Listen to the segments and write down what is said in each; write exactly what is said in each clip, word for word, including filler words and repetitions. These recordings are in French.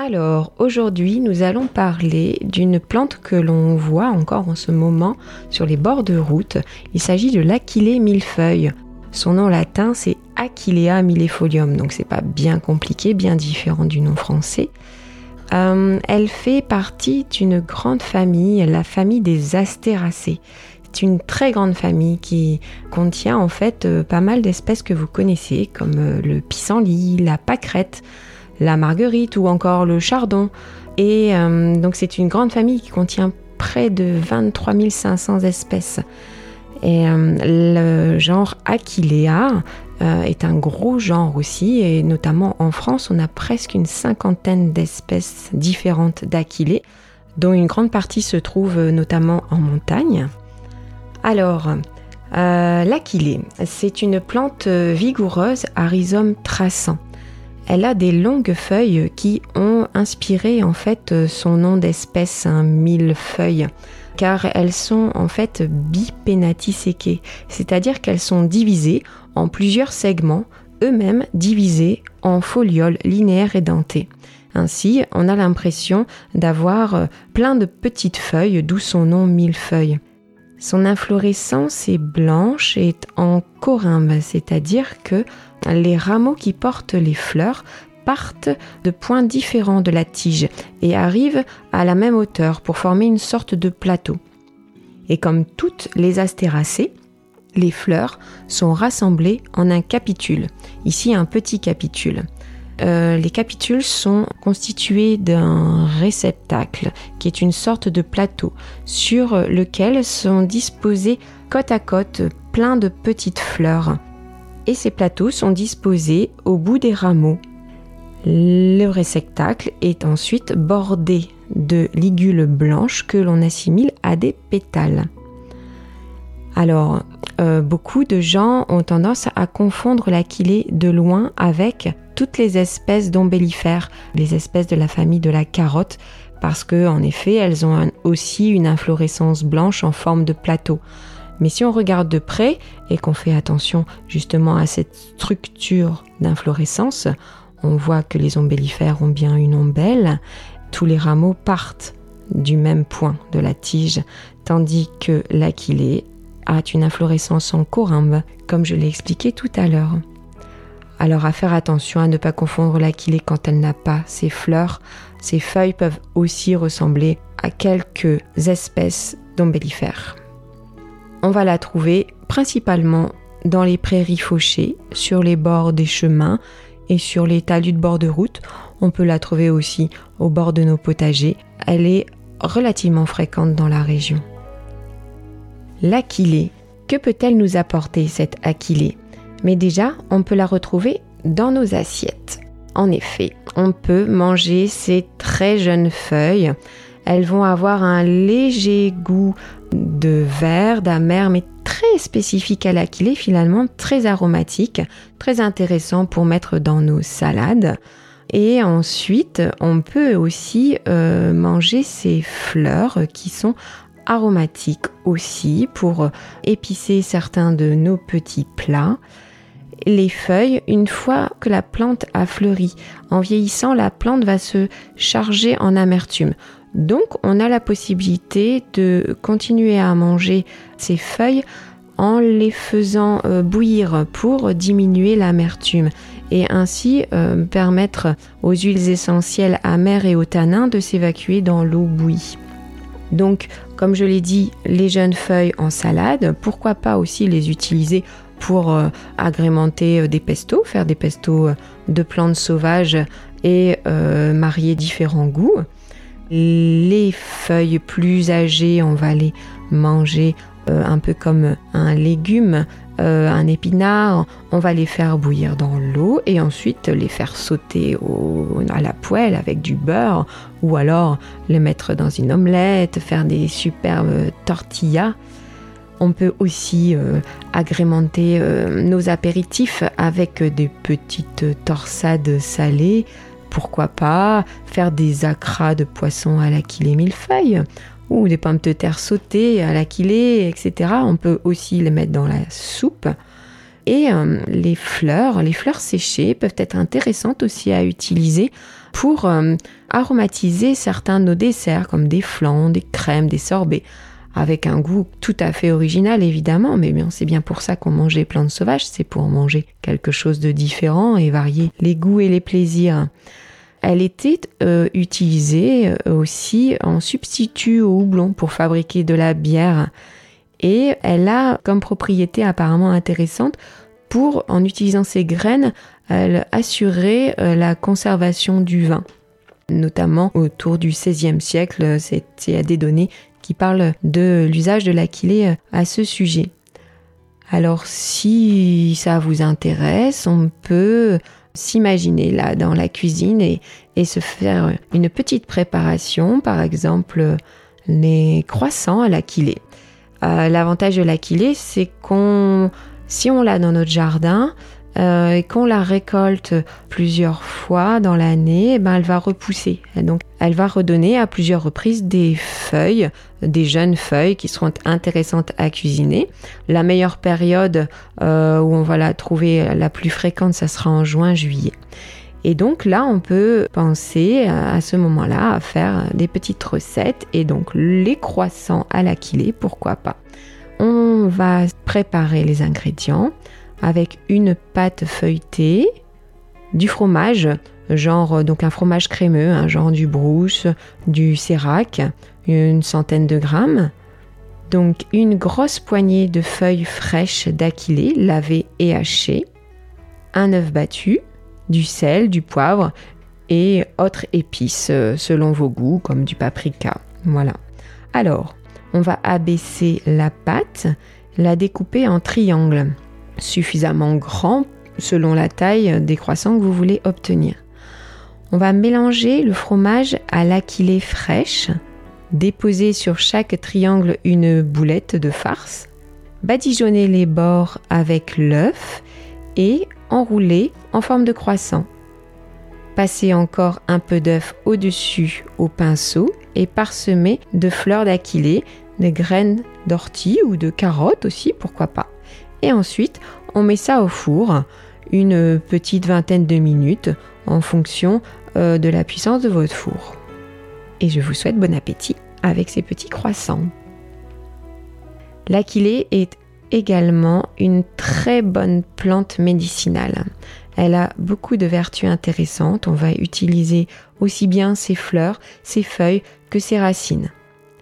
Alors, aujourd'hui, nous allons parler d'une plante que l'on voit encore en ce moment sur les bords de route. Il s'agit de l'Achillée millefeuille. Son nom latin, c'est Achillea millefolium, donc c'est pas bien compliqué, bien différent du nom français. Euh, elle fait partie d'une grande famille, la famille des Astéracées. C'est une très grande famille qui contient en fait euh, pas mal d'espèces que vous connaissez, comme euh, le pissenlit, la pâquerette, la marguerite ou encore le chardon. Et euh, donc c'est une grande famille qui contient près de vingt-trois mille cinq cents espèces. Et euh, le genre Achillea euh, est un gros genre aussi, et notamment en France, on a presque une cinquantaine d'espèces différentes d'Achillée, dont une grande partie se trouve notamment en montagne. Alors, euh, l'Achillée, c'est une plante vigoureuse à rhizome traçant. Elle a des longues feuilles qui ont inspiré en fait son nom d'espèce, un millefeuille, car elles sont en fait bipennatiséquées, c'est-à-dire qu'elles sont divisées en plusieurs segments, eux-mêmes divisés en folioles linéaires et dentées. Ainsi, on a l'impression d'avoir plein de petites feuilles, d'où son nom millefeuille. Son inflorescence est blanche et en corymbe, c'est-à-dire que les rameaux qui portent les fleurs partent de points différents de la tige et arrivent à la même hauteur pour former une sorte de plateau. Et comme toutes les astéracées, les fleurs sont rassemblées en un capitule. Ici, un petit capitule. Euh, les capitules sont constitués d'un réceptacle qui est une sorte de plateau sur lequel sont disposés côte à côte plein de petites fleurs. Et ces plateaux sont disposés au bout des rameaux. Le réceptacle est ensuite bordé de ligules blanches que l'on assimile à des pétales. Alors, euh, beaucoup de gens ont tendance à confondre l'Achillée de loin avec toutes les espèces d'ombellifères, les espèces de la famille de la carotte, parce que, en effet, elles ont un, aussi une inflorescence blanche en forme de plateau. Mais si on regarde de près et qu'on fait attention justement à cette structure d'inflorescence, on voit que les ombellifères ont bien une ombelle. Tous les rameaux partent du même point de la tige, tandis que l'Achillée a une inflorescence en corymbe, comme je l'ai expliqué tout à l'heure. Alors à faire attention à ne pas confondre l'Achillée quand elle n'a pas ses fleurs. Ses feuilles peuvent aussi ressembler à quelques espèces d'ombellifères. On va la trouver principalement dans les prairies fauchées, sur les bords des chemins et sur les talus de bord de route. On peut la trouver aussi au bord de nos potagers. Elle est relativement fréquente dans la région. L'Achillée. Que peut-elle nous apporter, cette Achillée ? Mais déjà, on peut la retrouver dans nos assiettes. En effet, on peut manger ces très jeunes feuilles. Elles vont avoir un léger goût de vert, d'amer, mais très spécifique à l'Achillée, finalement très aromatique, très intéressant pour mettre dans nos salades. Et ensuite, on peut aussi euh, manger ces fleurs qui sont aromatiques aussi pour épicer certains de nos petits plats. Les feuilles, une fois que la plante a fleuri, en vieillissant, la plante va se charger en amertume. Donc, on a la possibilité de continuer à manger ces feuilles en les faisant euh, bouillir pour diminuer l'amertume et ainsi euh, permettre aux huiles essentielles amères et aux tanins de s'évacuer dans l'eau bouillie. Donc, comme je l'ai dit, les jeunes feuilles en salade, pourquoi pas aussi les utiliser pour euh, agrémenter euh, des pestos, faire des pestos de plantes sauvages et euh, marier différents goûts. Les feuilles plus âgées, on va les manger euh, un peu comme un légume, euh, un épinard. On va les faire bouillir dans l'eau et ensuite les faire sauter au, à la poêle avec du beurre ou alors les mettre dans une omelette, faire des superbes tortillas. On peut aussi euh, agrémenter euh, nos apéritifs avec des petites torsades salées. Pourquoi pas faire des acras de poisson à l'Achillée millefeuille ou des pommes de terre sautées à l'Achillée, et cetera. On peut aussi les mettre dans la soupe. Et euh, les fleurs, les fleurs séchées peuvent être intéressantes aussi à utiliser pour euh, aromatiser certains de nos desserts, comme des flans, des crèmes, des sorbets, avec un goût tout à fait original évidemment, mais bien, c'est bien pour ça qu'on mange les plantes sauvages, c'est pour manger quelque chose de différent et varier les goûts et les plaisirs. Elle était euh, utilisée aussi en substitut au houblon pour fabriquer de la bière. Et elle a comme propriété apparemment intéressante pour, en utilisant ces graines, elle assurait euh, la conservation du vin. Notamment autour du seizième siècle, c'est, il y a des données qui parlent de l'usage de l'akilé à ce sujet. Alors si ça vous intéresse, on peut s'imaginer là dans la cuisine et, et se faire une petite préparation, par exemple les croissants à l'akilé. Euh, l'avantage de l'akilé, c'est qu'on, si on l'a dans notre jardin euh, et qu'on la récolte plusieurs fois dans l'année, eh ben elle va repousser. Et donc elle va redonner à plusieurs reprises des feuilles, des jeunes feuilles qui seront intéressantes à cuisiner. La meilleure période euh, où on va la trouver la plus fréquente, ça sera en juin-juillet. Et donc là, on peut penser à ce moment-là à faire des petites recettes et donc les croissants à l'akilé, pourquoi pas. On va préparer les ingrédients avec une pâte feuilletée, du fromage, genre donc un fromage crémeux, hein, genre du Brousse, du Sérac, une centaine de grammes. Donc une grosse poignée de feuilles fraîches d'akilé, lavées et hachées, un œuf battu, du sel, du poivre et autres épices selon vos goûts, comme du paprika. Voilà. Alors, on va abaisser la pâte, la découper en triangles, suffisamment grands selon la taille des croissants que vous voulez obtenir. On va mélanger le fromage à l'akilé fraîche, déposer sur chaque triangle une boulette de farce, badigeonner les bords avec l'œuf et enrouler en forme de croissant. Passer encore un peu d'œuf au-dessus au pinceau et parsemer de fleurs d'aquilé, de graines d'ortie ou de carottes aussi, pourquoi pas. Et ensuite, on met ça au four une petite vingtaine de minutes en fonction euh, de la puissance de votre four. Et je vous souhaite bon appétit avec ces petits croissants. L'akilé est également une très bonne plante médicinale. Elle a beaucoup de vertus intéressantes. On va utiliser aussi bien ses fleurs, ses feuilles que ses racines.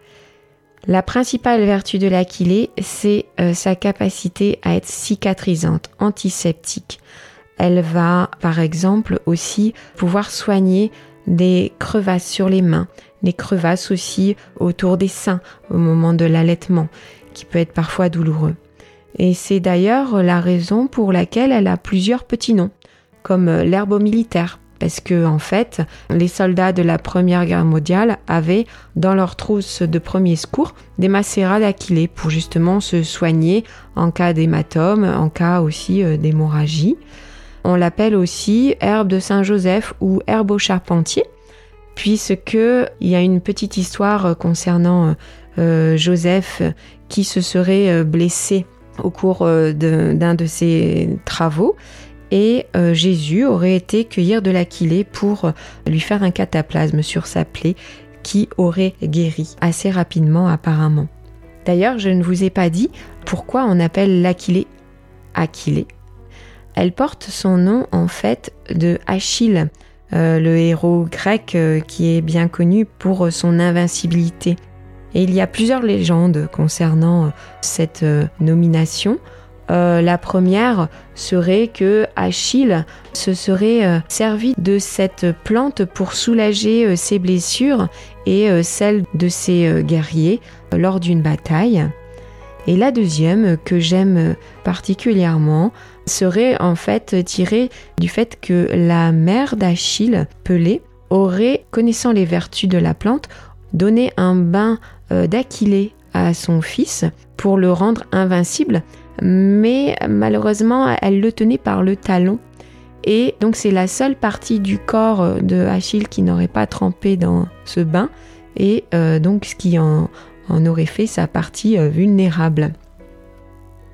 La principale vertu de l'akilé, c'est euh, sa capacité à être cicatrisante, antiseptique. Elle va, par exemple, aussi pouvoir soigner des crevasses sur les mains, des crevasses aussi autour des seins au moment de l'allaitement, qui peut être parfois douloureux. Et c'est d'ailleurs la raison pour laquelle elle a plusieurs petits noms, comme l'herbe militaire, parce que en fait, les soldats de la Première Guerre mondiale avaient dans leur trousse de premier secours des macérats d'aquilé pour justement se soigner en cas d'hématome, en cas aussi d'hémorragie. On l'appelle aussi herbe de Saint-Joseph ou herbe au charpentier, puisque il y a une petite histoire concernant euh, Joseph qui se serait blessé au cours de, d'un de ses travaux. Et euh, Jésus aurait été cueillir de l'akilé pour lui faire un cataplasme sur sa plaie qui aurait guéri assez rapidement apparemment. D'ailleurs, je ne vous ai pas dit pourquoi on appelle l'akilé Akilé. Elle porte son nom en fait de Achille, euh, le héros grec euh, qui est bien connu pour son invincibilité. Et il y a plusieurs légendes concernant cette euh, nomination. Euh, la première serait que Achille se serait euh, servi de cette plante pour soulager euh, ses blessures et euh, celles de ses euh, guerriers euh, lors d'une bataille. Et la deuxième, que j'aime particulièrement, serait en fait tirée du fait que la mère d'Achille, Pelée, aurait, connaissant les vertus de la plante, donné un bain euh, d'aquilé à son fils pour le rendre invincible. Mais malheureusement, elle le tenait par le talon. Et donc, c'est la seule partie du corps de Achille qui n'aurait pas trempé dans ce bain. Et euh, donc, ce qui en, en aurait fait sa partie euh, vulnérable.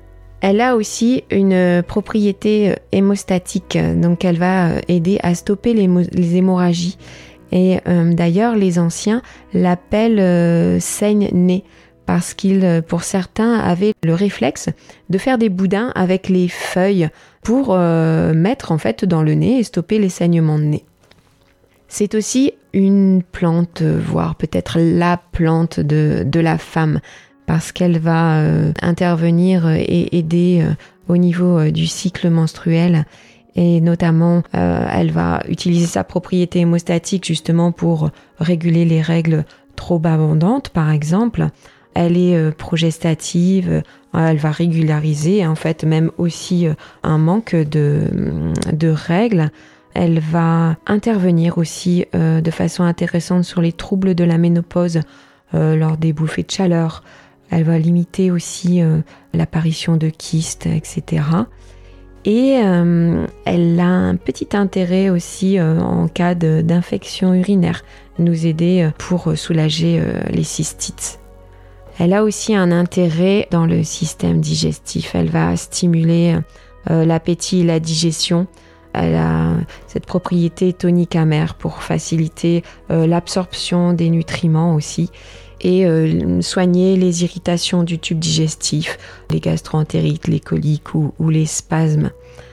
Elle a aussi une propriété hémostatique, donc elle va aider à stopper les, les hémorragies. Et euh, d'ailleurs, les anciens l'appellent euh, saigne-nez, parce qu'ils, pour certains, avaient le réflexe de faire des boudins avec les feuilles pour euh, mettre en fait dans le nez et stopper les saignements de nez. C'est aussi une plante, voire peut-être la plante de, de la femme, parce qu'elle va euh, intervenir et aider euh, au niveau euh, du cycle menstruel. Et notamment, euh, elle va utiliser sa propriété hémostatique justement pour réguler les règles trop abondantes, par exemple. Elle est euh, progestative, euh, elle va régulariser en fait même aussi euh, un manque de, de règles. Elle va intervenir aussi euh, de façon intéressante sur les troubles de la ménopause euh, lors des bouffées de chaleur. Elle va limiter aussi euh, l'apparition de kystes, et cetera. Et euh, elle a un petit intérêt aussi euh, en cas de, d'infection urinaire, nous aider pour soulager euh, les cystites. Elle a aussi un intérêt dans le système digestif. Elle va stimuler euh, l'appétit et la digestion. Elle a cette propriété tonique amère pour faciliter euh, l'absorption des nutriments aussi et euh, soigner les irritations du tube digestif, les gastro-entérites, les coliques ou, ou les spasmes.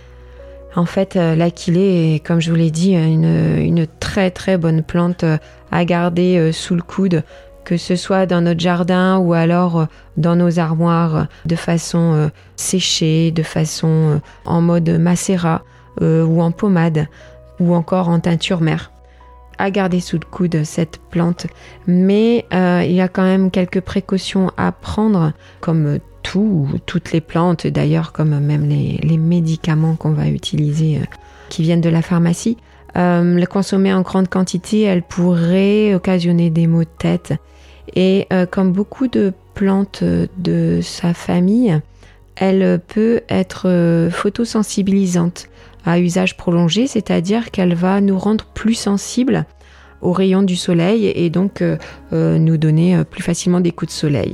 En fait, euh, l'achillée est, comme je vous l'ai dit, une, une très très bonne plante à garder euh, sous le coude, que ce soit dans notre jardin ou alors dans nos armoires de façon euh, séchée, de façon euh, en mode macérat euh, ou en pommade ou encore en teinture mère. À garder sous le coude cette plante, mais euh, il y a quand même quelques précautions à prendre, comme tout, toutes les plantes, d'ailleurs comme même les, les médicaments qu'on va utiliser euh, qui viennent de la pharmacie. Euh, le consommer en grande quantité, elle pourrait occasionner des maux de tête. Et euh, comme beaucoup de plantes de sa famille, elle peut être euh, photosensibilisante à usage prolongé, c'est-à-dire qu'elle va nous rendre plus sensibles aux rayons du soleil et donc euh, euh, nous donner euh, plus facilement des coups de soleil.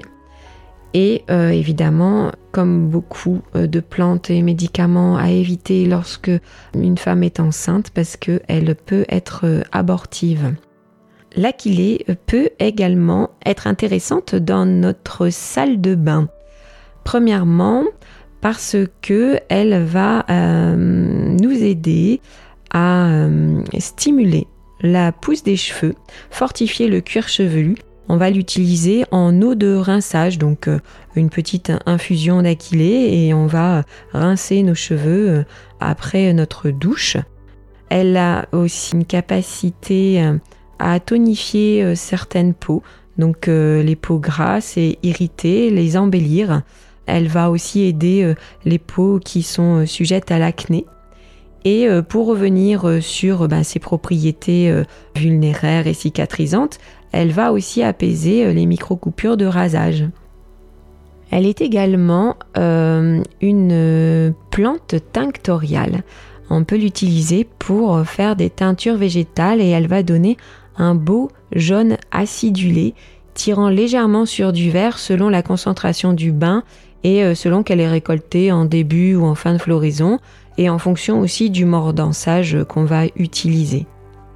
Et euh, évidemment, comme beaucoup euh, de plantes et médicaments à éviter lorsque une femme est enceinte, parce qu'elle peut être euh, abortive. L'achillée peut également être intéressante dans notre salle de bain. Premièrement, parce qu'elle va euh, nous aider à euh, stimuler la pousse des cheveux, fortifier le cuir chevelu. On va l'utiliser en eau de rinçage, donc euh, une petite infusion d'achillée et on va rincer nos cheveux euh, après notre douche. Elle a aussi une capacité euh, à tonifier euh, certaines peaux, donc euh, les peaux grasses et irritées, les embellir. Elle va aussi aider euh, les peaux qui sont euh, sujettes à l'acné. Et euh, pour revenir euh, sur euh, ben, ses propriétés euh, vulnéraires et cicatrisantes, elle va aussi apaiser euh, les micro-coupures de rasage. Elle est également euh, une euh, plante tinctoriale. On peut l'utiliser pour faire des teintures végétales et elle va donner un beau jaune acidulé, tirant légèrement sur du vert selon la concentration du bain et selon qu'elle est récoltée en début ou en fin de floraison et en fonction aussi du mordançage qu'on va utiliser.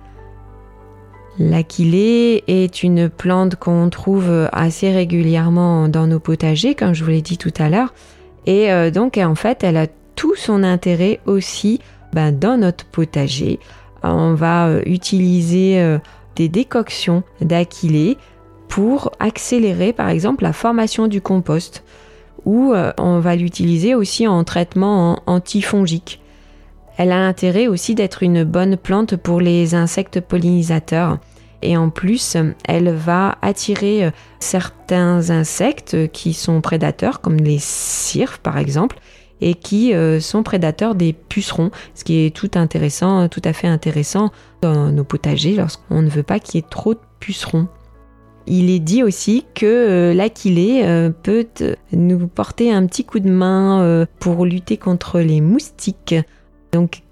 L'achillée est une plante qu'on trouve assez régulièrement dans nos potagers, comme je vous l'ai dit tout à l'heure, et donc en fait elle a tout son intérêt aussi ben, dans notre potager. On va utiliser des décoctions d'achillée pour accélérer par exemple la formation du compost, ou euh, on va l'utiliser aussi en traitement en antifongique. Elle a l'intérêt aussi d'être une bonne plante pour les insectes pollinisateurs et en plus elle va attirer certains insectes qui sont prédateurs comme les cirques par exemple et qui euh, sont prédateurs des pucerons, ce qui est tout intéressant, tout à fait intéressant dans nos potagers lorsqu'on ne veut pas qu'il y ait trop de pucerons. Il est dit aussi que euh, l'achillée euh, peut nous porter un petit coup de main euh, pour lutter contre les moustiques. Donc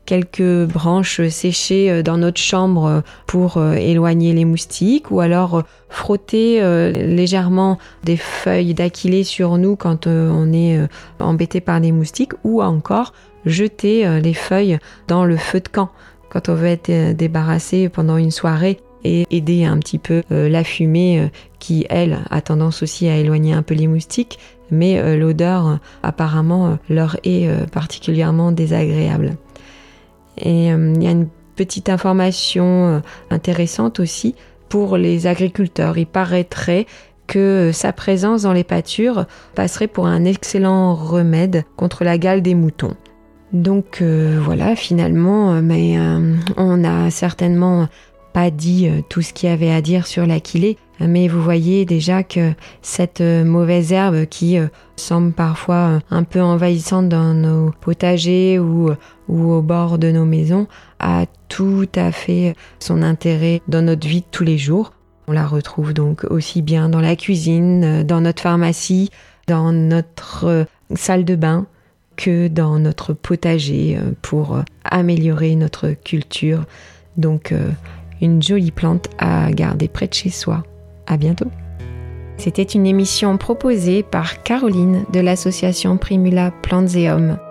quelques branches séchées dans notre chambre pour éloigner les moustiques, ou alors frotter légèrement des feuilles d'aquilée sur nous quand on est embêté par des moustiques, ou encore jeter les feuilles dans le feu de camp quand on veut être débarrassé pendant une soirée et aider un petit peu la fumée qui, elle, a tendance aussi à éloigner un peu les moustiques, mais l'odeur apparemment leur est particulièrement désagréable. Et il y a une petite information intéressante aussi pour les agriculteurs. Il paraîtrait que sa présence dans les pâtures passerait pour un excellent remède contre la gale des moutons. Donc euh, voilà, finalement, mais euh, on n'a certainement pas dit euh, tout ce qu'il y avait à dire sur l'achillée, mais vous voyez déjà que cette euh, mauvaise herbe qui euh, semble parfois euh, un peu envahissante dans nos potagers ou, ou au bord de nos maisons a tout à fait son intérêt dans notre vie de tous les jours. On la retrouve donc aussi bien dans la cuisine, dans notre pharmacie, dans notre euh, salle de bain, que dans notre potager pour améliorer notre culture. Donc, euh, une jolie plante à garder près de chez soi. À bientôt. C'était une émission proposée par Caroline de l'association Primula Plantes et Hommes.